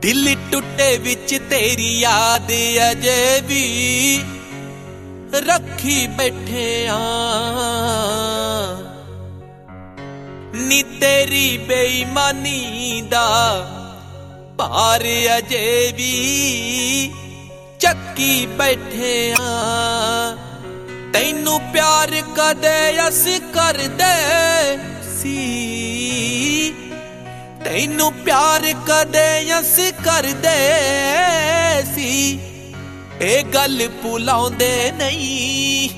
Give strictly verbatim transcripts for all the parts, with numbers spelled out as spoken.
दिल टुटे विच तेरी याद अजे भी रखी बैठे आ नी तेरी बेईमानी दा भार अजे भी चक्की बैठे आ तैनू प्यार कदे अस कर दे सी तैनू प्यार कदे अस कर दे सी ए गल भुलाउंदे नहीं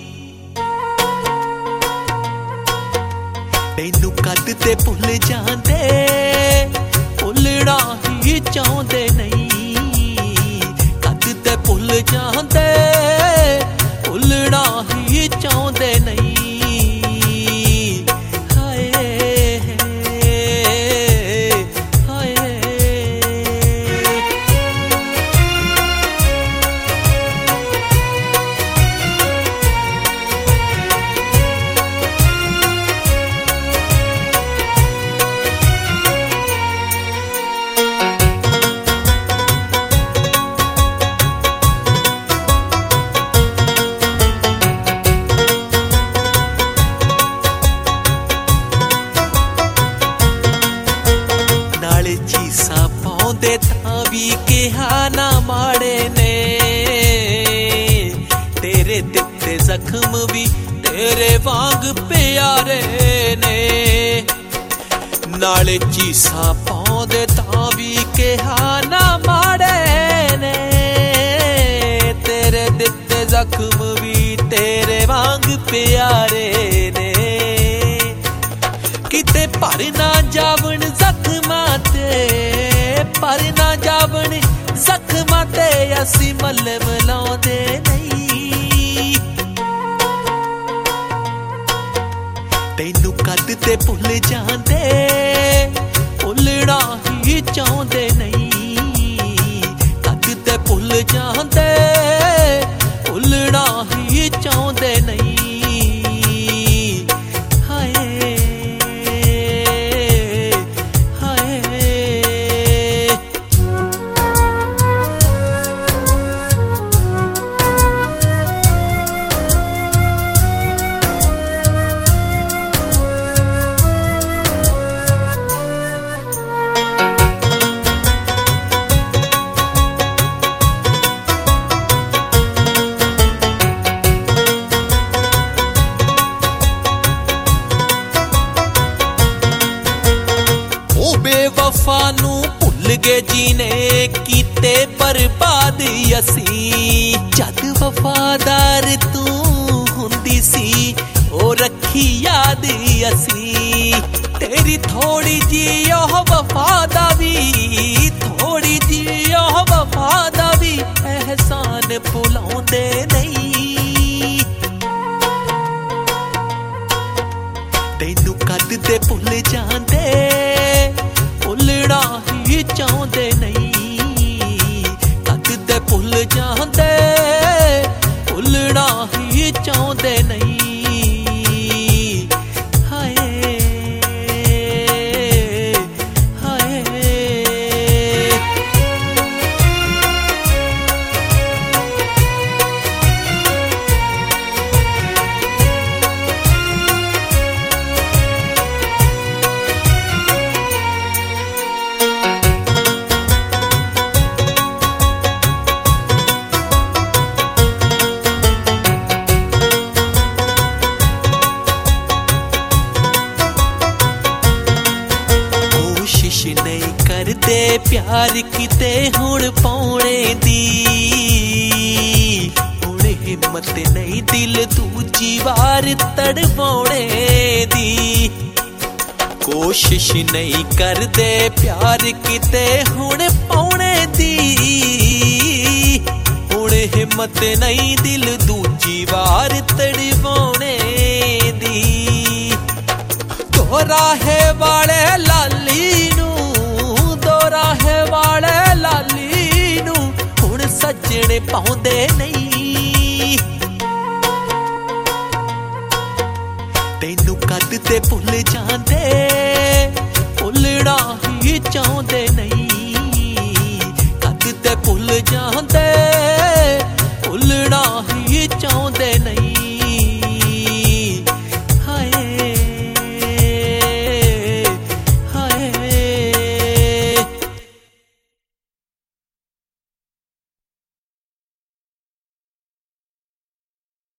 तैनू कद ते भुल जांदे भुलना ही चाहुंदे नहीं कद ते भुल जांदे भुलना ही चाहुंदे नहीं चीसा पाउंदे तां भी कहा ना माड़े ने तेरे दिते जख्म भी तेरे वांग प्यारे ने नाले चीसा पाउंदे तां भी कहा ना माड़े ने तेरे दिते जख्म भी तेरे वांग प्यारे ने किते पर ना जावन जख्मां ते पर ना जावन जख्मां ते असी मलम लाउंदे नहीं तैनू कद ते भुल जांदे भुलना ही चाहुंदे नहीं कद ते भुल जांदे भुलना ही चाहुंदे नहीं वफा नू भुल गए जीने कीते बर्बाद असी जद वफादार तू हुंदी सी ओ रखी याद असी तेरी थोड़ी जी ओह वफादा भी थोड़ी जी ओह वफादा भी एहसान भुलाउंदे नहीं तैनू कद ते भुल जांदे भुलना ही चाहुंदे नहीं कद ते भुल जांदे भुलना ही चाहुंदे नहीं हाय हाय नहीं करते प्यार किते हुण पाउणे दी हुण हिम्मत नहीं दिल दूजी वार तड़पाउणे दी कोशिश नहीं करते प्यार किते हुण पाउणे दी हुण हिम्मत नहीं दिल दूजी वार तड़पाउणे दी दोराहे वाले लाली दोराहे वाले लाली नू हुण सजने पाउंदे नहीं तैनू कद ते भुल जांदे भुलना ही चाहुंदे नहीं